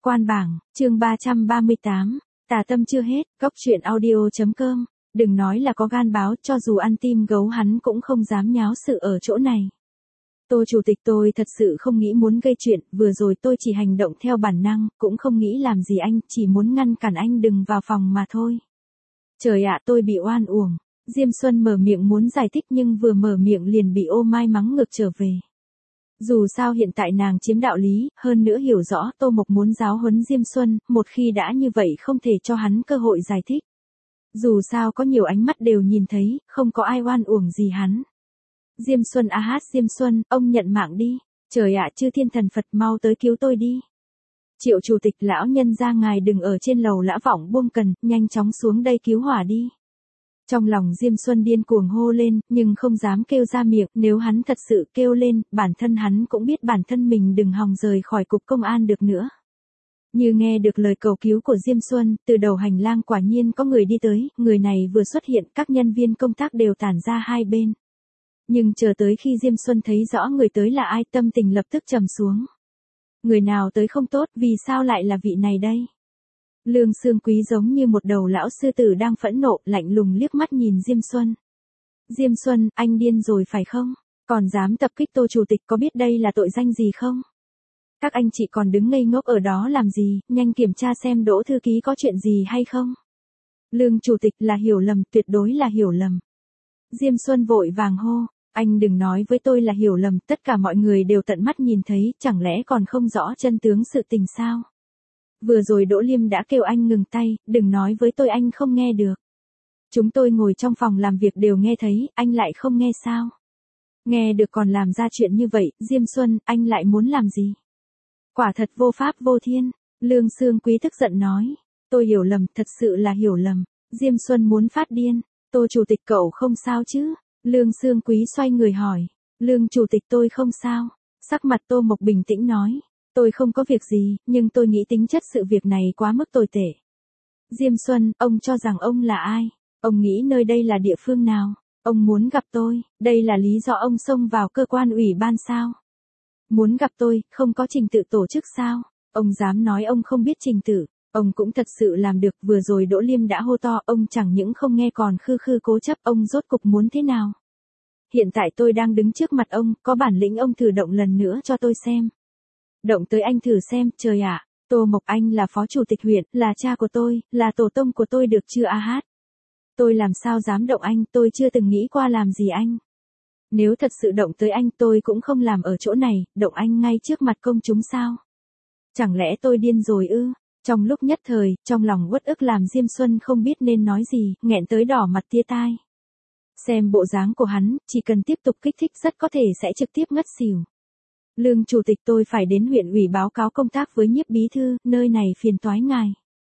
Quan bảng, chương 338, tà tâm chưa hết, góc truyện audio.com, đừng nói là có gan báo, cho dù ăn tim gấu hắn cũng không dám nháo sự ở chỗ này. Tô chủ tịch, tôi thật sự không nghĩ muốn gây chuyện, vừa rồi tôi chỉ hành động theo bản năng, cũng không nghĩ làm gì anh, chỉ muốn ngăn cản anh đừng vào phòng mà thôi. Trời ạ, tôi bị oan uổng. Diêm Xuân mở miệng muốn giải thích nhưng vừa mở miệng liền bị Ô Mai mắng ngược trở về. Dù sao hiện tại nàng chiếm đạo lý, hơn nữa hiểu rõ Tô Mộc muốn giáo huấn Diêm Xuân, một khi đã như vậy không thể cho hắn cơ hội giải thích. Dù sao có nhiều ánh mắt đều nhìn thấy, không có ai oan uổng gì hắn. Diêm Xuân a hát, Diêm Xuân, ông nhận mạng đi. Trời ạ, chư thiên thần Phật mau tới cứu tôi đi. Triệu chủ tịch, lão nhân ra ngài đừng ở trên lầu lã vọng buông cần, nhanh chóng xuống đây cứu hỏa đi. Trong lòng Diêm Xuân điên cuồng hô lên, nhưng không dám kêu ra miệng, nếu hắn thật sự kêu lên, bản thân hắn cũng biết bản thân mình đừng hòng rời khỏi cục công an được nữa. Như nghe được lời cầu cứu của Diêm Xuân, từ đầu hành lang quả nhiên có người đi tới, người này vừa xuất hiện, các nhân viên công tác đều tản ra hai bên. Nhưng chờ tới khi Diêm Xuân thấy rõ người tới là ai, tâm tình lập tức trầm xuống. Người nào tới không tốt, vì sao lại là vị này đây? Lương Xương Quý giống như một đầu lão sư tử đang phẫn nộ, lạnh lùng liếc mắt nhìn Diêm Xuân. Diêm Xuân, anh điên rồi phải không? Còn dám tập kích Tô chủ tịch, có biết đây là tội danh gì không? Các anh chị còn đứng ngây ngốc ở đó làm gì, nhanh kiểm tra xem Đỗ thư ký có chuyện gì hay không? Lương chủ tịch, là hiểu lầm, tuyệt đối là hiểu lầm. Diêm Xuân vội vàng hô, anh đừng nói với tôi là hiểu lầm, tất cả mọi người đều tận mắt nhìn thấy, chẳng lẽ còn không rõ chân tướng sự tình sao? Vừa rồi Đỗ Liêm đã kêu anh ngừng tay, đừng nói với tôi anh không nghe được. Chúng tôi ngồi trong phòng làm việc đều nghe thấy, anh lại không nghe sao? Nghe được còn làm ra chuyện như vậy, Diêm Xuân, anh lại muốn làm gì? Quả thật vô pháp vô thiên, Lương Xương Quý tức giận nói. Tôi hiểu lầm, thật sự là hiểu lầm. Diêm Xuân muốn phát điên. Tô chủ tịch cậu không sao chứ? Lương Xương Quý xoay người hỏi. Lương chủ tịch, tôi không sao. Sắc mặt Tô Mộc bình tĩnh nói. Tôi không có việc gì, nhưng tôi nghĩ tính chất sự việc này quá mức tồi tệ. Diêm Xuân, ông cho rằng ông là ai? Ông nghĩ nơi đây là địa phương nào? Ông muốn gặp tôi, đây là lý do ông xông vào cơ quan ủy ban sao? Muốn gặp tôi, không có trình tự tổ chức sao? Ông dám nói ông không biết trình tự, ông cũng thật sự làm được, vừa rồi Đỗ Liêm đã hô to, ông chẳng những không nghe còn khư khư cố chấp, ông rốt cục muốn thế nào? Hiện tại tôi đang đứng trước mặt ông, có bản lĩnh ông thử động lần nữa cho tôi xem. Động tới anh thử xem, trời ạ, Tô Mộc, anh là phó chủ tịch huyện, là cha của tôi, là tổ tông của tôi được chưa a hát? Tôi làm sao dám động anh, tôi chưa từng nghĩ qua làm gì anh. Nếu thật sự động tới anh tôi cũng không làm ở chỗ này, động anh ngay trước mặt công chúng sao? Chẳng lẽ tôi điên rồi ư? Trong lúc nhất thời, trong lòng uất ức làm Diêm Xuân không biết nên nói gì, nghẹn tới đỏ mặt tia tai. Xem bộ dáng của hắn, chỉ cần tiếp tục kích thích rất có thể sẽ trực tiếp ngất xỉu. Lương chủ tịch, tôi phải đến huyện ủy báo cáo công tác với Nhiếp bí thư, nơi này phiền toái ngài.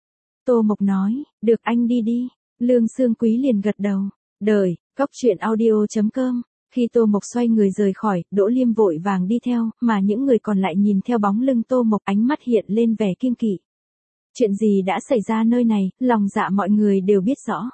Tô Mộc nói, được anh đi đi. Lương Xương Quý liền gật đầu. Đời, góc truyện audio.com. Khi Tô Mộc xoay người rời khỏi, Đỗ Liêm vội vàng đi theo, mà những người còn lại nhìn theo bóng lưng Tô Mộc, ánh mắt hiện lên vẻ kiêng kỵ. Chuyện gì đã xảy ra nơi này, lòng dạ mọi người đều biết rõ.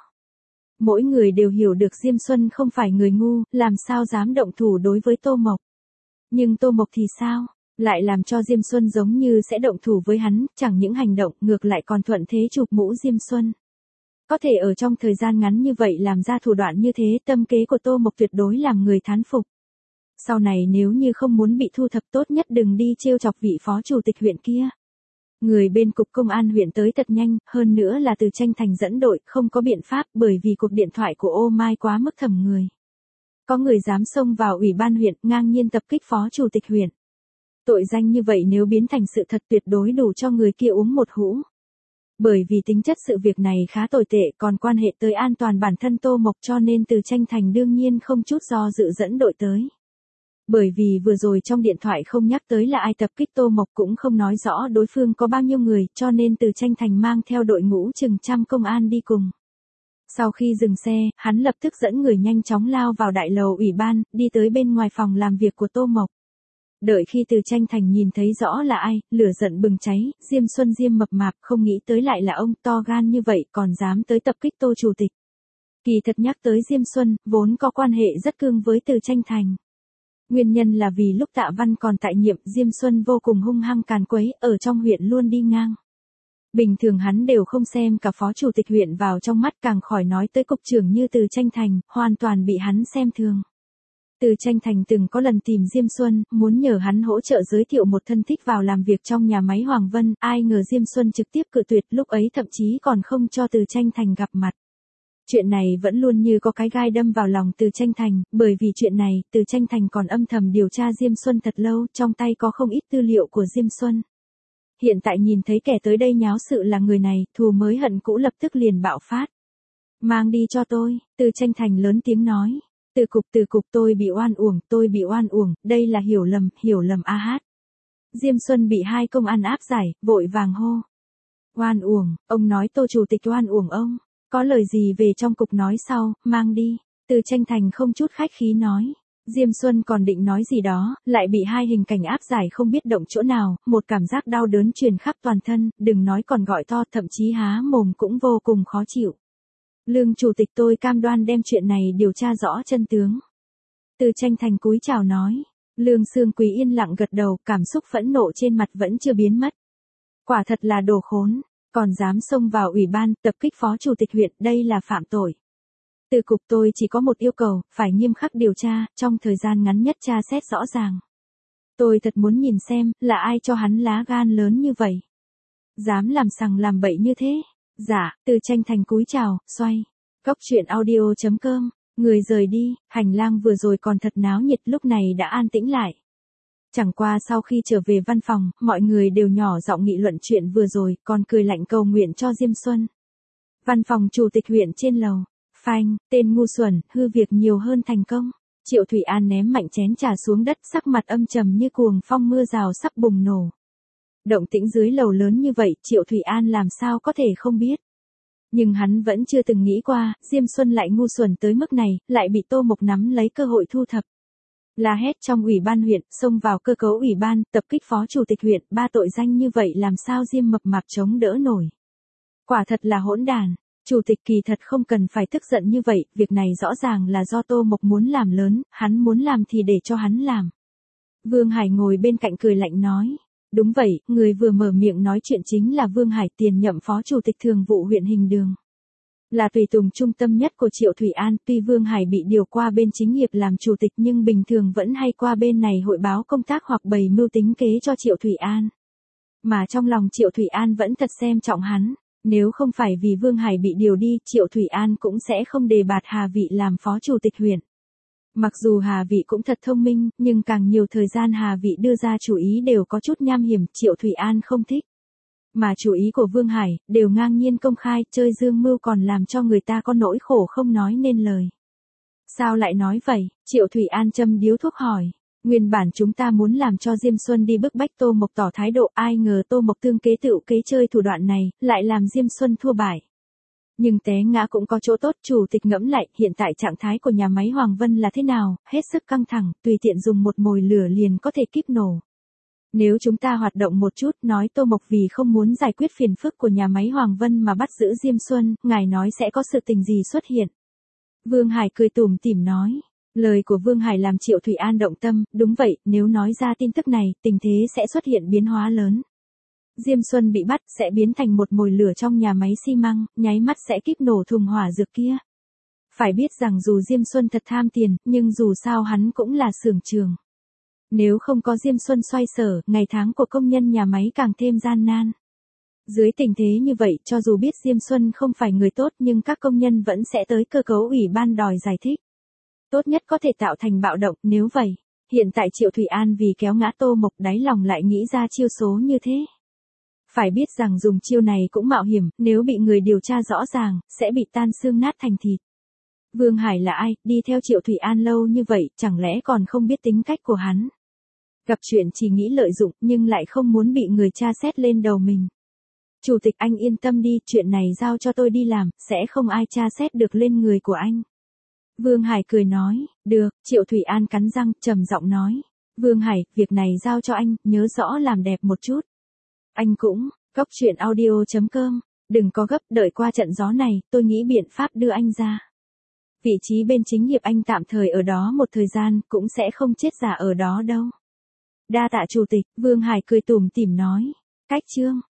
Mỗi người đều hiểu được Diêm Xuân không phải người ngu, làm sao dám động thủ đối với Tô Mộc. Nhưng Tô Mộc thì sao? Lại làm cho Diêm Xuân giống như sẽ động thủ với hắn, chẳng những hành động, ngược lại còn thuận thế chụp mũ Diêm Xuân. Có thể ở trong thời gian ngắn như vậy làm ra thủ đoạn như thế, tâm kế của Tô Mộc tuyệt đối làm người thán phục. Sau này nếu như không muốn bị thu thập, tốt nhất đừng đi trêu chọc vị phó chủ tịch huyện kia. Người bên cục công an huyện tới thật nhanh, hơn nữa là từ Tranh Thành dẫn đội, không có biện pháp bởi vì cuộc điện thoại của Ô Mai quá mức thầm người. Có người dám xông vào ủy ban huyện, ngang nhiên tập kích phó chủ tịch huyện. Tội danh như vậy nếu biến thành sự thật tuyệt đối đủ cho người kia uống một hũ. Bởi vì tính chất sự việc này khá tồi tệ, còn quan hệ tới an toàn bản thân Tô Mộc, cho nên từ Tranh Thành đương nhiên không chút do dự dẫn đội tới. Bởi vì vừa rồi trong điện thoại không nhắc tới là ai tập kích Tô Mộc, cũng không nói rõ đối phương có bao nhiêu người, cho nên từ Tranh Thành mang theo đội ngũ chừng trăm công an đi cùng. Sau khi dừng xe, hắn lập tức dẫn người nhanh chóng lao vào đại lầu ủy ban, đi tới bên ngoài phòng làm việc của Tô Mộc. Đợi khi từ Tranh Thành nhìn thấy rõ là ai, lửa giận bừng cháy, Diêm Xuân Diêm mập mạp, không nghĩ tới lại là ông, to gan như vậy còn dám tới tập kích Tô chủ tịch. Kỳ thật nhắc tới Diêm Xuân, vốn có quan hệ rất cương với từ Tranh Thành. Nguyên nhân là vì lúc Tạ Văn còn tại nhiệm, Diêm Xuân vô cùng hung hăng càn quấy, ở trong huyện luôn đi ngang. Bình thường hắn đều không xem cả phó chủ tịch huyện vào trong mắt, càng khỏi nói tới cục trưởng như Từ Tranh Thành, hoàn toàn bị hắn xem thường. Từ Tranh Thành từng có lần tìm Diêm Xuân, muốn nhờ hắn hỗ trợ giới thiệu một thân thích vào làm việc trong nhà máy Hoàng Vân, ai ngờ Diêm Xuân trực tiếp cự tuyệt, lúc ấy thậm chí còn không cho Từ Tranh Thành gặp mặt. Chuyện này vẫn luôn như có cái gai đâm vào lòng Từ Tranh Thành, bởi vì chuyện này, Từ Tranh Thành còn âm thầm điều tra Diêm Xuân thật lâu, trong tay có không ít tư liệu của Diêm Xuân. Hiện tại nhìn thấy kẻ tới đây nháo sự là người này, thù mới hận cũ lập tức liền bạo phát. Mang đi cho tôi, Từ Tranh Thành lớn tiếng nói. Từ cục tôi bị oan uổng, đây là hiểu lầm a hát. Diêm Xuân bị hai công an áp giải, vội vàng hô. Oan uổng, ông nói Tô chủ tịch oan uổng ông, có lời gì về trong cục nói sau, mang đi. Từ Tranh Thành không chút khách khí nói. Diêm Xuân còn định nói gì đó, lại bị hai hình cảnh áp giải không biết động chỗ nào, một cảm giác đau đớn truyền khắp toàn thân, đừng nói còn gọi to, thậm chí há mồm cũng vô cùng khó chịu. Lương chủ tịch, tôi cam đoan đem chuyện này điều tra rõ chân tướng. Từ Tranh Thành cúi chào nói. Lương Xương Quý yên lặng gật đầu, cảm xúc phẫn nộ trên mặt vẫn chưa biến mất. Quả thật là đồ khốn, còn dám xông vào ủy ban, tập kích phó chủ tịch huyện, đây là phạm tội. Từ cục tôi chỉ có một yêu cầu, phải nghiêm khắc điều tra, trong thời gian ngắn nhất tra xét rõ ràng. Tôi thật muốn nhìn xem, là ai cho hắn lá gan lớn như vậy. Dám làm sằng làm bậy như thế. Dạ, Từ Tranh Thành cúi chào, xoay. Góc truyện audio.com, người rời đi, hành lang vừa rồi còn thật náo nhiệt, lúc này đã an tĩnh lại. Chẳng qua sau khi trở về văn phòng, mọi người đều nhỏ giọng nghị luận chuyện vừa rồi, còn cười lạnh cầu nguyện cho Diêm Xuân. Văn phòng chủ tịch huyện trên lầu. Phanh, tên ngu xuẩn, hư việc nhiều hơn thành công. Triệu Thủy An ném mạnh chén trà xuống đất, sắc mặt âm trầm như cuồng phong mưa rào sắp bùng nổ. Động tĩnh dưới lầu lớn như vậy, Triệu Thủy An làm sao có thể không biết. Nhưng hắn vẫn chưa từng nghĩ qua, Diêm Xuân lại ngu xuẩn tới mức này, lại bị Tô Mộc nắm lấy cơ hội thu thập. La hét trong ủy ban huyện, xông vào cơ cấu ủy ban, tập kích phó chủ tịch huyện, 3 tội danh như vậy làm sao Diêm mập mạp chống đỡ nổi. Quả thật là hỗn đàn. Chủ tịch kỳ thật không cần phải tức giận như vậy, việc này rõ ràng là do Tô Mộc muốn làm lớn, hắn muốn làm thì để cho hắn làm. Vương Hải ngồi bên cạnh cười lạnh nói. Đúng vậy, người vừa mở miệng nói chuyện chính là Vương Hải, tiền nhậm phó chủ tịch thường vụ huyện Hình Đường. Là tùy tùng trung tâm nhất của Triệu Thủy An, tuy Vương Hải bị điều qua bên chính nghiệp làm chủ tịch nhưng bình thường vẫn hay qua bên này hội báo công tác hoặc bày mưu tính kế cho Triệu Thủy An. Mà trong lòng Triệu Thủy An vẫn thật xem trọng hắn. Nếu không phải vì Vương Hải bị điều đi, Triệu Thủy An cũng sẽ không đề bạt Hà Vị làm phó chủ tịch huyện. Mặc dù Hà Vị cũng thật thông minh, nhưng càng nhiều thời gian Hà Vị đưa ra chủ ý đều có chút nham hiểm, Triệu Thủy An không thích. Mà chủ ý của Vương Hải, đều ngang nhiên công khai, chơi dương mưu còn làm cho người ta có nỗi khổ không nói nên lời. Sao lại nói vậy? Triệu Thủy An châm điếu thuốc hỏi. Nguyên bản chúng ta muốn làm cho Diêm Xuân đi bức bách Tô Mộc tỏ thái độ, ai ngờ Tô Mộc tương kế tựu kế chơi thủ đoạn này, lại làm Diêm Xuân thua bại. Nhưng té ngã cũng có chỗ tốt, chủ tịch ngẫm lại, hiện tại trạng thái của nhà máy Hoàng Vân là thế nào, hết sức căng thẳng, tùy tiện dùng một mồi lửa liền có thể kíp nổ. Nếu chúng ta hoạt động một chút, nói Tô Mộc vì không muốn giải quyết phiền phức của nhà máy Hoàng Vân mà bắt giữ Diêm Xuân, ngài nói sẽ có sự tình gì xuất hiện? Vương Hải cười tủm tỉm nói. Lời của Vương Hải làm Triệu Thủy An động tâm, đúng vậy, nếu nói ra tin tức này, tình thế sẽ xuất hiện biến hóa lớn. Diêm Xuân bị bắt sẽ biến thành một mồi lửa trong nhà máy xi măng, nháy mắt sẽ kíp nổ thùng hỏa dược kia. Phải biết rằng dù Diêm Xuân thật tham tiền, nhưng dù sao hắn cũng là xưởng trường. Nếu không có Diêm Xuân xoay sở, ngày tháng của công nhân nhà máy càng thêm gian nan. Dưới tình thế như vậy, cho dù biết Diêm Xuân không phải người tốt nhưng các công nhân vẫn sẽ tới cơ cấu ủy ban đòi giải thích. Tốt nhất có thể tạo thành bạo động, nếu vậy. Hiện tại Triệu Thủy An vì kéo ngã Tô Mộc đáy lòng lại nghĩ ra chiêu số như thế. Phải biết rằng dùng chiêu này cũng mạo hiểm, nếu bị người điều tra rõ ràng, sẽ bị tan xương nát thành thịt. Vương Hải là ai, đi theo Triệu Thủy An lâu như vậy, chẳng lẽ còn không biết tính cách của hắn. Gặp chuyện chỉ nghĩ lợi dụng, nhưng lại không muốn bị người tra xét lên đầu mình. Chủ tịch anh yên tâm đi, chuyện này giao cho tôi đi làm, sẽ không ai tra xét được lên người của anh. Vương Hải cười nói, được, Triệu Thủy An cắn răng, trầm giọng nói. Vương Hải, việc này giao cho anh, nhớ rõ làm đẹp một chút. Anh cũng, góc truyện audio.com, đừng có gấp, đợi qua trận gió này, tôi nghĩ biện pháp đưa anh ra. Vị trí bên chính nghiệp anh tạm thời ở đó một thời gian, cũng sẽ không chết giả ở đó đâu. Đa tạ chủ tịch, Vương Hải cười tủm tỉm nói. Cách chương.